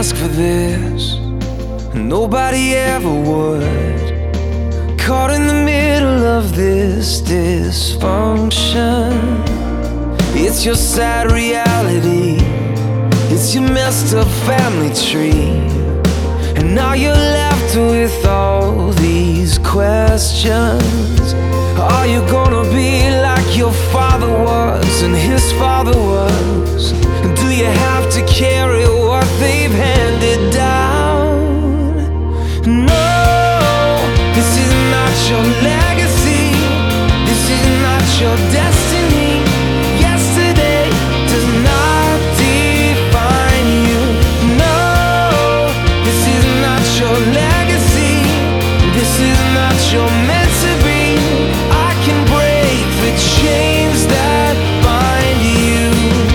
ask for this, nobody ever would. Caught in the middle of this dysfunction. It's your sad reality, it's your messed up family tree, and now you're left with all these questions. Are you gonna be like your father was and his father was? Do you have to carry what they've handed down? No, this is not your legacy, this is not your destiny. Yesterday does not define you. No, this is not your legacy, this is not your meant to be. I can break the chains that bind you.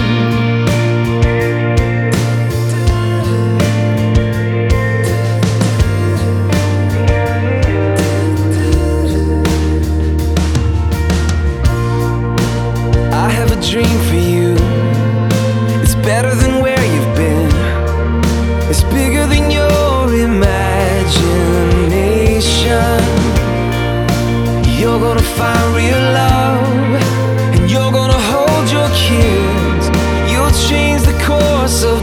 I have a dream for you. It's better than where you've been. It's bigger than your imagination. You're gonna find real love, and you're gonna hold your kids. You'll change the course of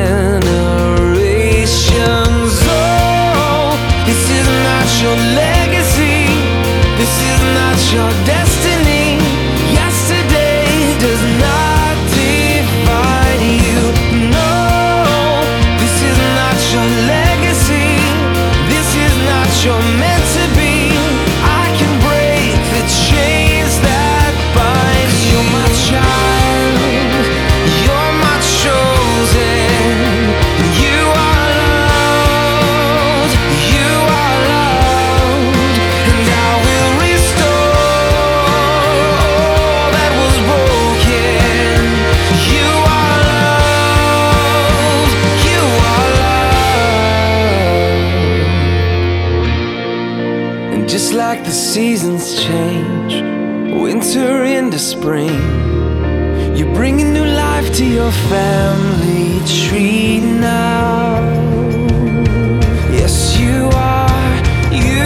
generations. Oh, this is not your legacy, this is not your destiny. Yesterday does not define you. No, this is not your legacy, this is not your meant to be. I can break the chains that bind you. You're my child, you're my chosen. You are loved, you are loved, and I will restore all that was broken. You are loved, you are loved. And just like the seasons change, winter into spring, you're bringing new life to your family tree now. Yes, you are, you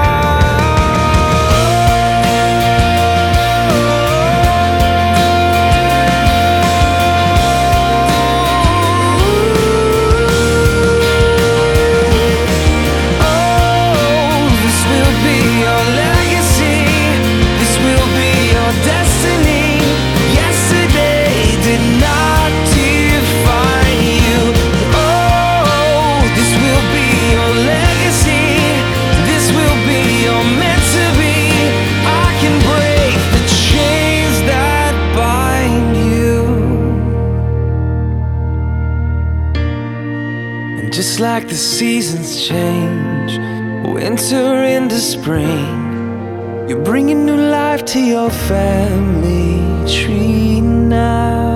this will be your legacy, this will be your destiny. Yesterday did not define you. Oh, this will be your legacy, this will be your meant to be. I can break the chains that bind you. And just like the seasons change, winter into spring, you're bringing new life to your family tree now.